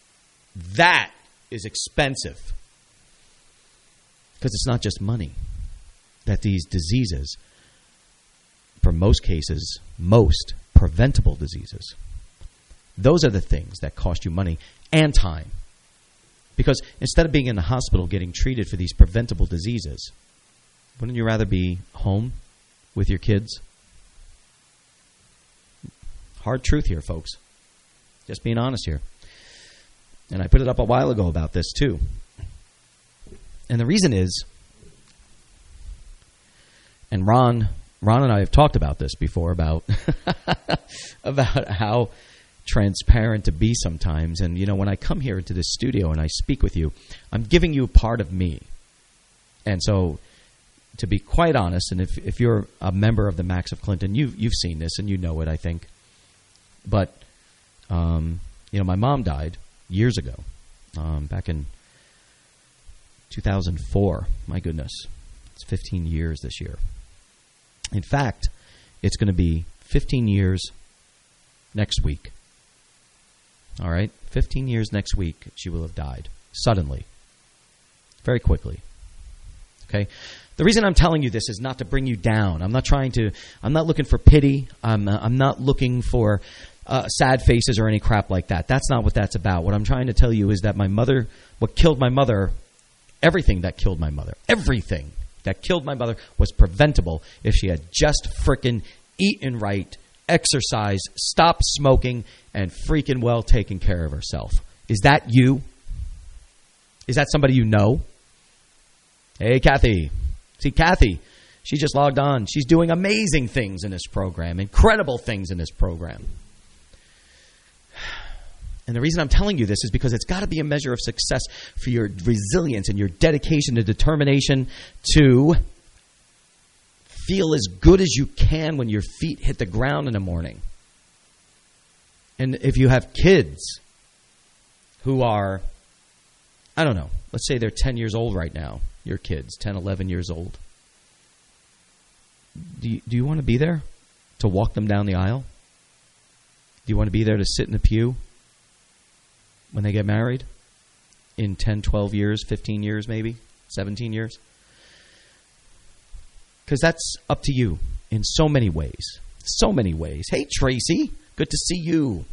is expensive. Because it's not just money. That these diseases, for most cases, most preventable diseases, those are the things that cost you money and time. Because instead of being in the hospital getting treated for these preventable diseases, wouldn't you rather be home with your kids? Hard truth here, folks. Just being honest here. And I put it up a while ago about this too. And the reason is, and Ron and I have talked about this before, about how transparent to be sometimes. And, you know, when I come here into this studio and I speak with you, I'm giving you a part of me. And so, to be quite honest, and if you're a member of the Max of Clinton, you've seen this and you know it, I think. But, my mom died years ago, back in 2004. My goodness. It's 15 years this year. In fact, it's going to be 15 years next week. All right? 15 years next week, she will have died. Suddenly. Very quickly. Okay? The reason I'm telling you this is not to bring you down. I'm not looking for pity. I'm not looking for sad faces or any crap like that. That's not what that's about. What I'm trying to tell you is that what killed my mother, everything that killed my mother was preventable if she had just frickin' eaten right, exercised, stopped smoking, and freaking well taken care of herself. Is that you? Is that somebody you know? Hey, Kathy. See, Kathy, she just logged on. She's doing amazing things in this program, incredible things in this program. And the reason I'm telling you this is because it's got to be a measure of success for your resilience and your dedication and determination to feel as good as you can when your feet hit the ground in the morning. And if you have kids who are, I don't know, let's say they're 10 years old right now, your kids, 10, 11 years old. Do you want to be there to walk them down the aisle? Do you want to be there to sit in the pew when they get married in 10, 12 years, 15 years maybe, 17 years? Because that's up to you in so many ways. So many ways. Hey, Tracy, good to see you.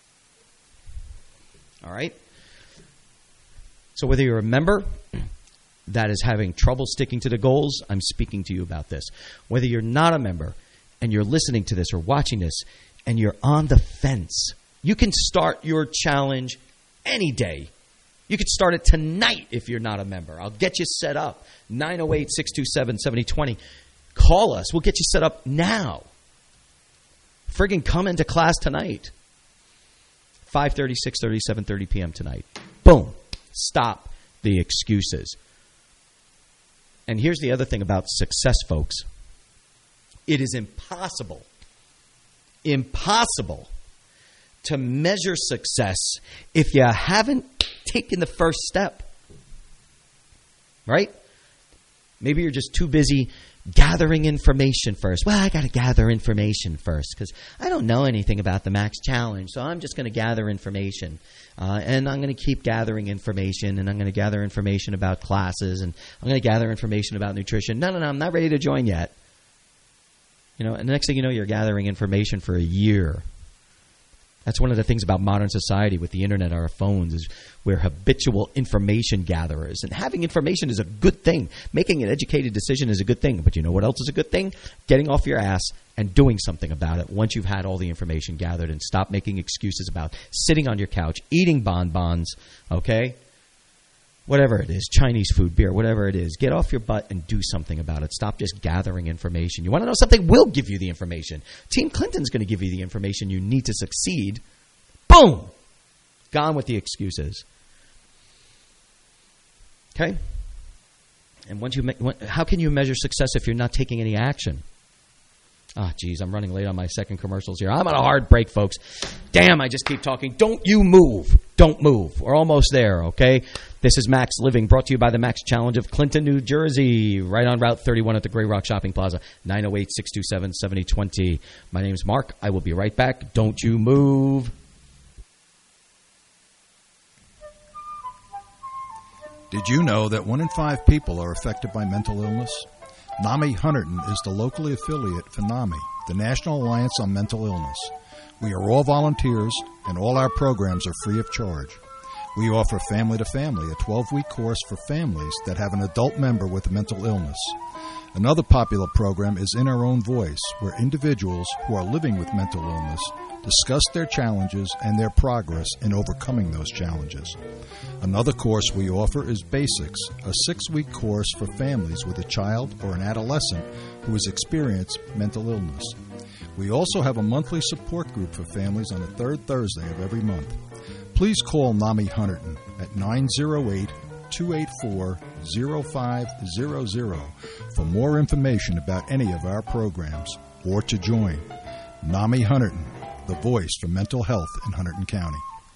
All right? So whether you're a member that is having trouble sticking to the goals, I'm speaking to you about this. Whether you're not a member and you're listening to this or watching this and you're on the fence, you can start your challenge any day. You could start it tonight if you're not a member. I'll get you set up. 908-627-7020. Call us. We'll get you set up now. Friggin' come into class tonight. 5:30, 6:30, 7:30 p.m. tonight. Boom. Stop the excuses. And here's the other thing about success, folks. It is impossible to measure success if you haven't taken the first step. Right? Maybe you're just too busy gathering information first. Well, I got to gather information first because I don't know anything about the Max Challenge, so I'm just going to gather information. And I'm going to keep gathering information, and I'm going to gather information about classes, and I'm going to gather information about nutrition. No, I'm not ready to join yet. And the next thing you know, you're gathering information for a year. That's one of the things about modern society with the internet, our phones, is we're habitual information gatherers. And having information is a good thing. Making an educated decision is a good thing. But you know what else is a good thing? Getting off your ass and doing something about it once you've had all the information gathered, and stop making excuses about sitting on your couch, eating bonbons, okay? Whatever it is, Chinese food, beer, whatever it is, get off your butt and do something about it. Stop just gathering information. You want to know something? We'll give you the information. Team Clinton's going to give you the information you need to succeed. Boom! Gone with the excuses. Okay? And how can you measure success if you're not taking any action? Geez, I'm running late on my second commercials here. I'm on a hard break, folks. Damn, I just keep talking. Don't you move. Don't move. We're almost there, okay? This is Max Living, brought to you by the Max Challenge of Clinton, New Jersey, right on Route 31 at the Grey Rock Shopping Plaza, 908-627-7020. My name's Mark. I will be right back. Don't you move. Did you know that 1 in 5 people are affected by mental illness? NAMI Hunterdon is the locally affiliate for NAMI, the National Alliance on Mental Illness. We are all volunteers, and all our programs are free of charge. We offer Family to Family, a 12-week course for families that have an adult member with a mental illness. Another popular program is In Our Own Voice, where individuals who are living with mental illness discuss their challenges and their progress in overcoming those challenges. Another course we offer is Basics, a 6-week course for families with a child or an adolescent who has experienced mental illness. We also have a monthly support group for families on the third Thursday of every month. Please call NAMI Hunterdon at 888-284-0500 for more information about any of our programs or to join. NAMI Hunterdon, the voice for mental health in Hunterdon County.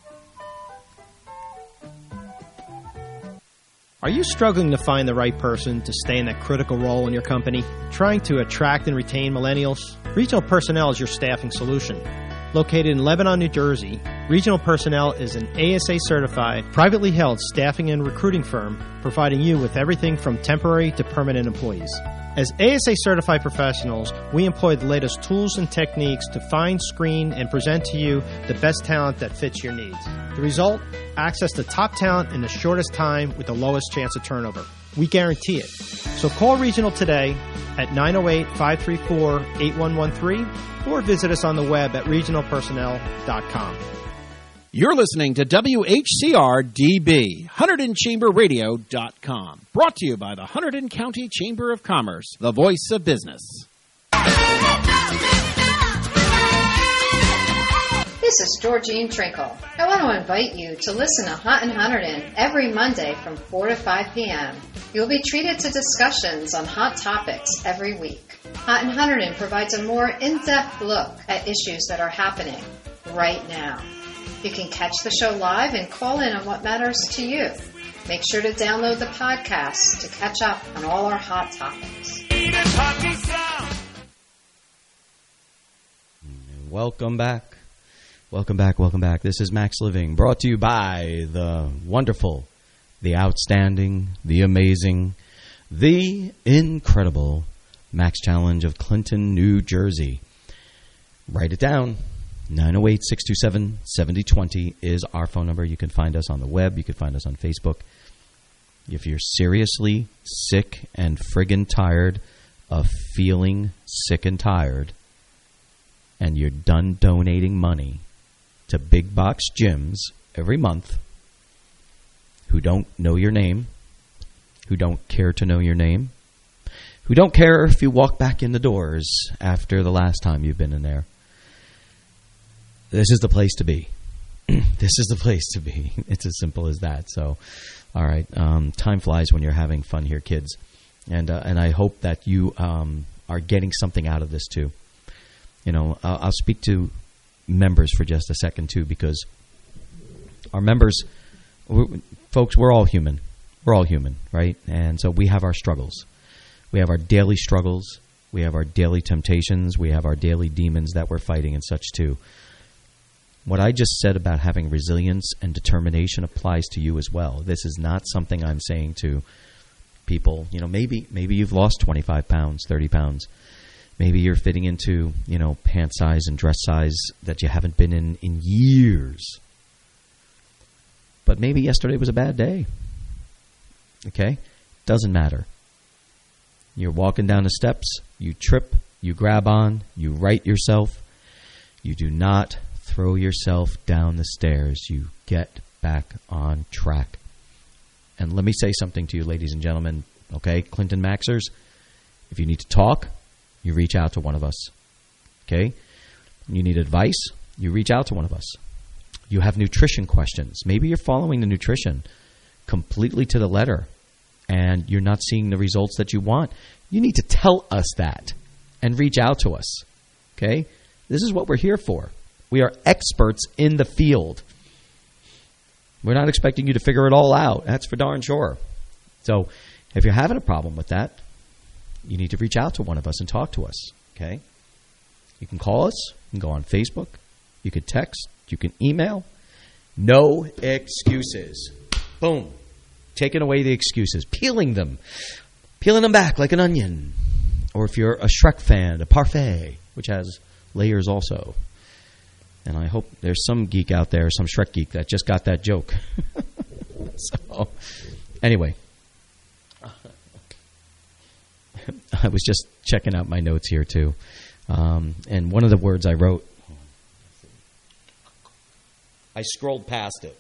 Are you struggling to find the right person to stay in that critical role in your company? Trying to attract and retain millennials? Regional Personnel is your staffing solution. Located in Lebanon, New Jersey, Regional Personnel is an ASA-certified, privately held staffing and recruiting firm providing you with everything from temporary to permanent employees. As ASA-certified professionals, we employ the latest tools and techniques to find, screen, and present to you the best talent that fits your needs. The result? Access to top talent in the shortest time with the lowest chance of turnover. We guarantee it. So call Regional today at 908-534-8113 or visit us on the web at regionalpersonnel.com. You're listening to WHCR-DB, HunterdonChamberRadio.com. Brought to you by the Hunterdon County Chamber of Commerce, the voice of business. This is Georgine Trinkle. I want to invite you to listen to Hunt and Hunterdon every Monday from 4 to 5 p.m. You'll be treated to discussions on hot topics every week. Hunt and Hunterdon provides a more in-depth look at issues that are happening right now. You can catch the show live and call in on what matters to you. Make sure to download the podcast to catch up on all our hot topics. Welcome back. Welcome back. This is Max Living, brought to you by the wonderful, the outstanding, the amazing, the incredible Max Challenge of Clinton, New Jersey. Write it down. 908-627-7020 is our phone number. You can find us on the web. You can find us on Facebook. If you're seriously sick and friggin' tired of feeling sick and tired, and you're done donating money to big box gyms every month who don't know your name, who don't care to know your name, who don't care if you walk back in the doors after the last time you've been in there, this is the place to be. This is the place to be. It's as simple as that. So, all right. Time flies when you're having fun here, kids. And I hope that you are getting something out of this, too. You know, I'll speak to members for just a second, too, because our members, folks, we're all human. We're all human, right? And so we have our struggles. We have our daily struggles. We have our daily temptations. We have our daily demons that we're fighting and such, too. What I just said about having resilience and determination applies to you as well. This is not something I'm saying to people. You know, maybe you've lost 25 pounds, 30 pounds. Maybe you're fitting into, you know, pant size and dress size that you haven't been in years. But maybe yesterday was a bad day. Okay? Doesn't matter. You're walking down the steps, you trip, you grab on, you right yourself. You do not throw yourself down the stairs. You get back on track. And let me say something to you, ladies and gentlemen, okay? Clinton Maxers, if you need to talk, you reach out to one of us, okay? You need advice, you reach out to one of us. You have nutrition questions. Maybe you're following the nutrition completely to the letter and you're not seeing the results that you want. You need to tell us that and reach out to us, okay? This is what we're here for. We are experts in the field. We're not expecting you to figure it all out. That's for darn sure. So if you're having a problem with that, you need to reach out to one of us and talk to us, okay? You can call us. You can go on Facebook. You can text. You can email. No excuses. Boom. Taking away the excuses. Peeling them back like an onion. Or if you're a Shrek fan, a parfait, which has layers also. And I hope there's some geek out there, some Shrek geek, that just got that joke. So, anyway. I was just checking out my notes here, too. And one of the words I wrote, I scrolled past it.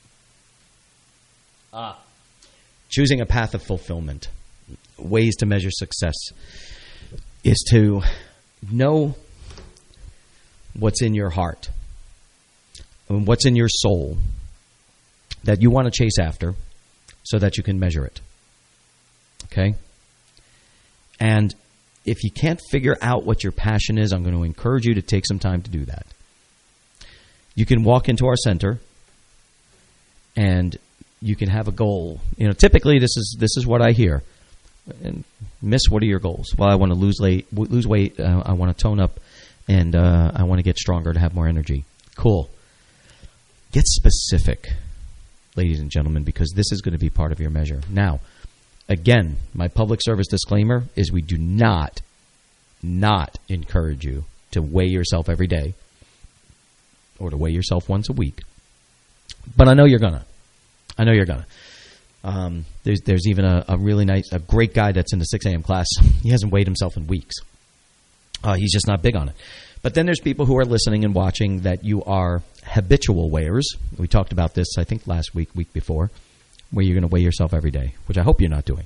Choosing a path of fulfillment. Ways to measure success is to know what's in your heart, what's in your soul that you want to chase after, so that you can measure it. Okay? And if you can't figure out what your passion is, I'm going to encourage you to take some time to do that. You can walk into our center and you can have a goal. You know, typically this is what I hear. And Miss, what are your goals? Well, I want to lose weight. I want to tone up, and I want to get stronger to have more energy. Cool. Get specific, ladies and gentlemen, because this is going to be part of your measure. Now, again, my public service disclaimer is we do not encourage you to weigh yourself every day or to weigh yourself once a week. But I know you're going to. There's even a really nice, a great guy that's in the 6 a.m. class. He hasn't weighed himself in weeks. He's just not big on it. But then there's people who are listening and watching that you are habitual weighers. We talked about this, I think, last week before, where you're going to weigh yourself every day, which I hope you're not doing.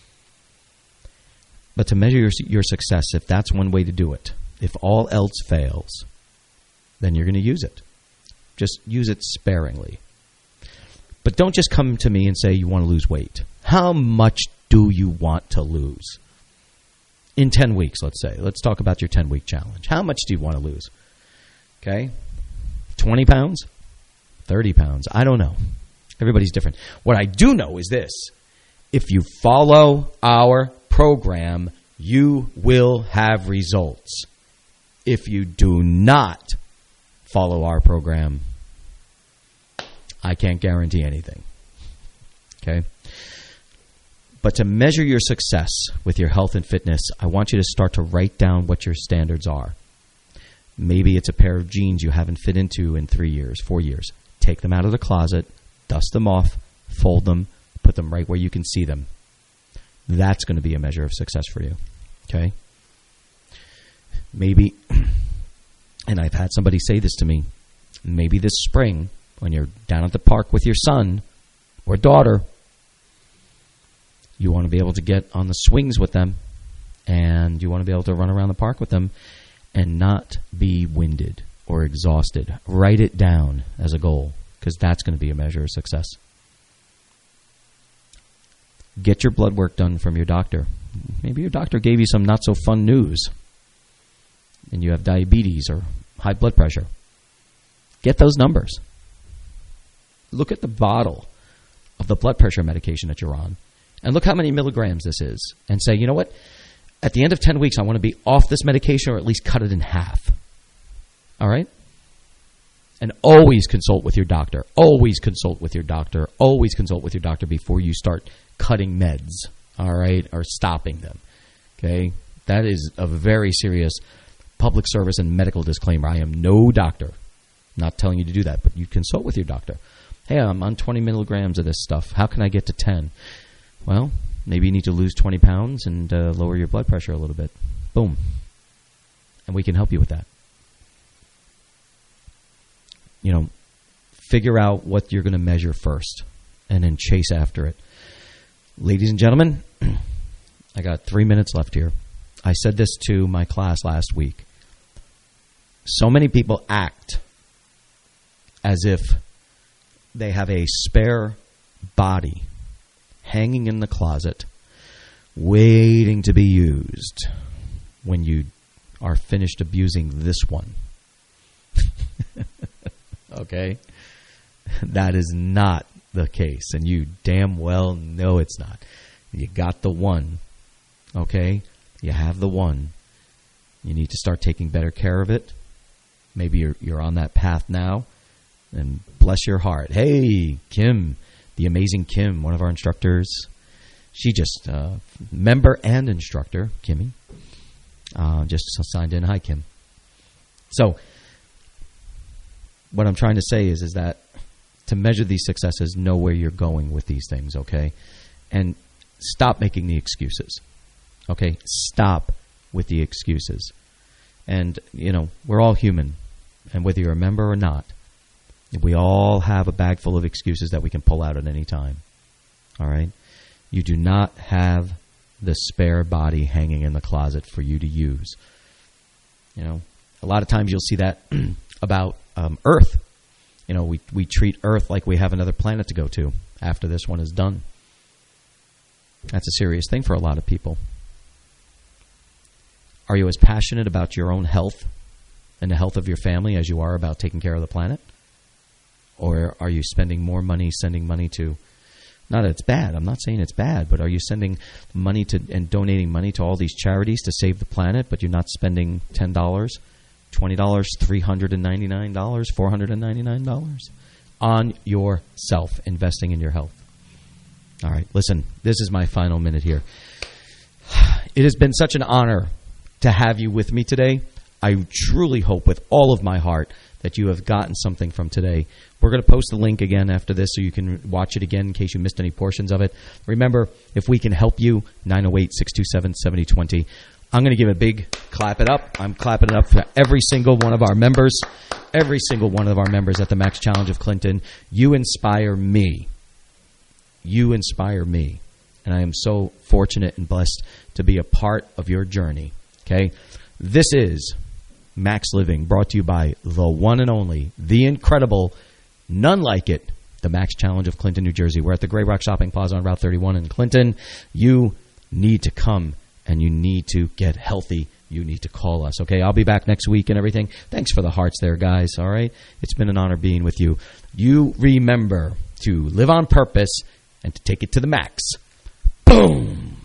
But to measure your success, if that's one way to do it, if all else fails, then you're going to use it. Just use it sparingly. But don't just come to me and say you want to lose weight. How much do you want to lose? In 10 weeks, let's say. Let's talk about your 10-week challenge. How much do you want to lose? Okay? 20 pounds? 30 pounds? I don't know. Everybody's different. What I do know is this. If you follow our program, you will have results. If you do not follow our program, I can't guarantee anything. Okay? But to measure your success with your health and fitness, I want you to start to write down what your standards are. Maybe it's a pair of jeans you haven't fit into in 3 years, 4 years. Take them out of the closet, dust them off, fold them, put them right where you can see them. That's going to be a measure of success for you. Okay? Maybe, and I've had somebody say this to me, maybe this spring, when you're down at the park with your son or daughter, you want to be able to get on the swings with them, and you want to be able to run around the park with them and not be winded or exhausted. Write it down as a goal, because that's going to be a measure of success. Get your blood work done from your doctor. Maybe your doctor gave you some not-so-fun news, and you have diabetes or high blood pressure. Get those numbers. Look at the bottle of the blood pressure medication that you're on, and look how many milligrams this is, and say, you know what? At the end of 10 weeks, I want to be off this medication or at least cut it in half. All right? And always consult with your doctor. Always consult with your doctor. Always consult with your doctor before you start cutting meds, all right, or stopping them. Okay? That is a very serious public service and medical disclaimer. I am no doctor. I'm not telling you to do that, but you consult with your doctor. Hey, I'm on 20 milligrams of this stuff. How can I get to 10? Well, maybe you need to lose 20 pounds and lower your blood pressure a little bit. Boom. And we can help you with that. You know, figure out what you're going to measure first and then chase after it. Ladies and gentlemen, I got 3 minutes left here. I said this to my class last week. So many people act as if they have a spare body hanging in the closet, waiting to be used when you are finished abusing this one. Okay? That is not the case, and you damn well know it's not. You got the one. Okay? You have the one. You need to start taking better care of it. Maybe you're on that path now, and bless your heart. Hey, Kim, the amazing Kim, one of our instructors. She just, member and instructor, Kimmy, just signed in. Hi, Kim. So, what I'm trying to say is that to measure these successes, know where you're going with these things, okay? And stop making the excuses, okay? Stop with the excuses. And, you know, we're all human. And whether you're a member or not, we all have a bag full of excuses that we can pull out at any time, all right? You do not have the spare body hanging in the closet for you to use. You know, a lot of times you'll see that about Earth. You know, we treat Earth like we have another planet to go to after this one is done. That's a serious thing for a lot of people. Are you as passionate about your own health and the health of your family as you are about taking care of the planet? Or are you spending more money sending money to, not that it's bad, I'm not saying it's bad, but are you sending money to and donating money to all these charities to save the planet, but you're not spending $10, $20, $399, $499 on yourself, investing in your health? All right, listen, this is my final minute here. It has been such an honor to have you with me today. I truly hope with all of my heart that you have gotten something from today. We're going to post the link again after this so you can watch it again in case you missed any portions of it. Remember, if we can help you, 908-627-7020. I'm going to give a big clap it up. I'm clapping it up for every single one of our members, every single one of our members at the Max Challenge of Clinton. You inspire me. You inspire me. And I am so fortunate and blessed to be a part of your journey. Okay? This is Max Living, brought to you by the one and only, the incredible, none like it, the Max Challenge of Clinton, New Jersey. We're at the Grey Rock Shopping Plaza on Route 31 in Clinton. You need to come and you need to get healthy. You need to call us, okay? I'll be back next week and everything. Thanks for the hearts there, guys, all right? It's been an honor being with you. You remember to live on purpose and to take it to the max. Boom!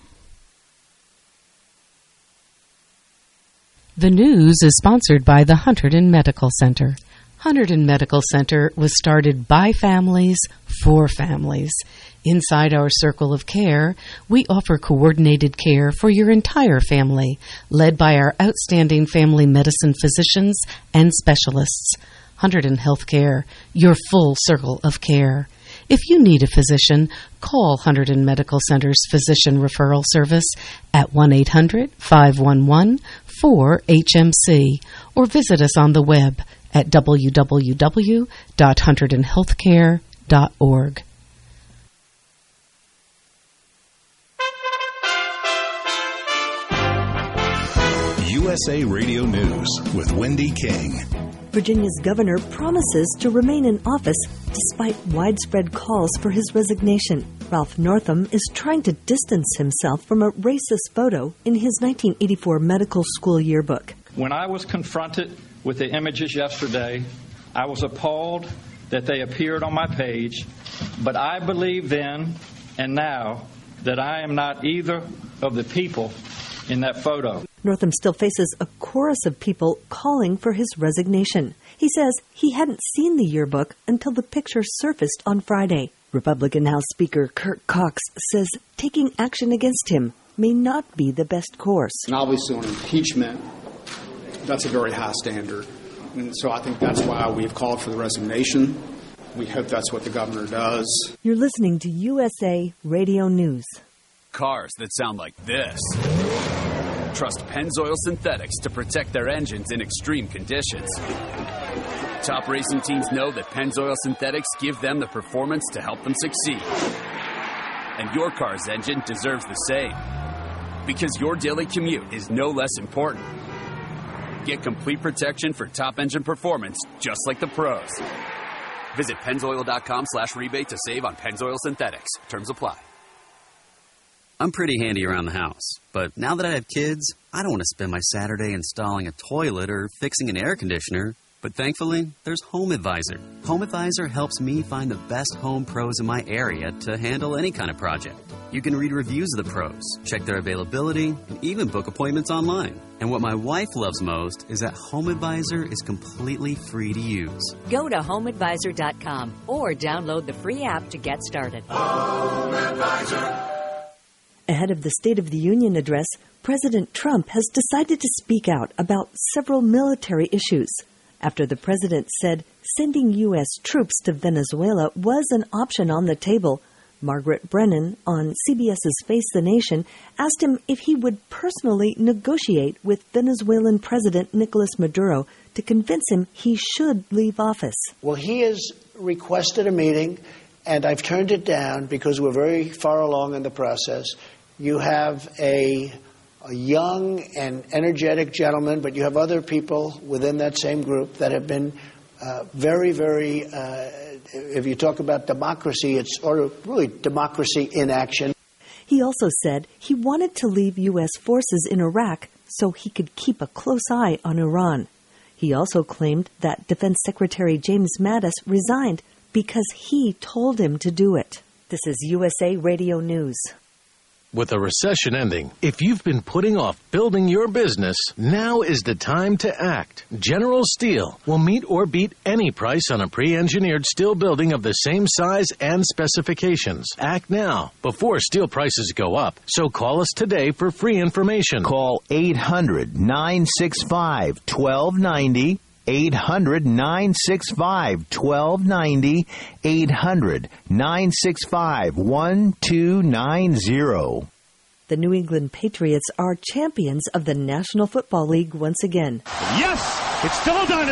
The news is sponsored by the Hunterdon Medical Center. Hunterdon Medical Center was started by families for families. Inside our circle of care, we offer coordinated care for your entire family, led by our outstanding family medicine physicians and specialists. Hunterdon Healthcare, your full circle of care. If you need a physician, call Hunterdon Medical Center's Physician Referral Service at 1-800-511-4HMC or visit us on the web at www.hunterdonhealthcare.org. USA Radio News with Wendy King. Virginia's governor promises to remain in office despite widespread calls for his resignation. Ralph Northam is trying to distance himself from a racist photo in his 1984 medical school yearbook. When I was confronted with the images yesterday, I was appalled that they appeared on my page, but I believe then and now that I am not either of the people in that photo. Northam still faces a chorus of people calling for his resignation. He says he hadn't seen the yearbook until the picture surfaced on Friday. Republican House Speaker Kurt Cox says taking action against him may not be the best course. And obviously on impeachment, that's a very high standard. And so I think that's why we've called for the resignation. We hope that's what the governor does. You're listening to USA Radio News. Cars that sound like this. Trust Pennzoil Synthetics to protect their engines in extreme conditions. Top racing teams know that Pennzoil Synthetics give them the performance to help them succeed. And your car's engine deserves the same. Because your daily commute is no less important. Get complete protection for top engine performance, just like the pros. Visit Pennzoil.com/rebate to save on Pennzoil Synthetics. Terms apply. I'm pretty handy around the house, but now that I have kids, I don't want to spend my Saturday installing a toilet or fixing an air conditioner. But thankfully, there's Home Advisor. Home Advisor helps me find the best home pros in my area to handle any kind of project. You can read reviews of the pros, check their availability, and even book appointments online. And what my wife loves most is that Home Advisor is completely free to use. Go to HomeAdvisor.com or download the free app to get started. Home Advisor. Ahead of the State of the Union address, President Trump has decided to speak out about several military issues. After the president said sending U.S. troops to Venezuela was an option on the table, Margaret Brennan on CBS's Face the Nation asked him if he would personally negotiate with Venezuelan President Nicolas Maduro to convince him he should leave office. Well, he has requested a meeting, and I've turned it down because we're very far along in the process. You have a young and energetic gentleman, but you have other people within that same group that have been very, very, if you talk about democracy, it's really democracy in action. He also said he wanted to leave U.S. forces in Iraq so he could keep a close eye on Iran. He also claimed that Defense Secretary James Mattis resigned because he told him to do it. This is USA Radio News. With a recession ending, if you've been putting off building your business, now is the time to act. General Steel will meet or beat any price on a pre-engineered steel building of the same size and specifications. Act now, before steel prices go up. So call us today for free information. Call 800-965-1290. 800-965-1290, 800-965-1290. The New England Patriots are champions of the National Football League once again. Yes! It's still a dynasty.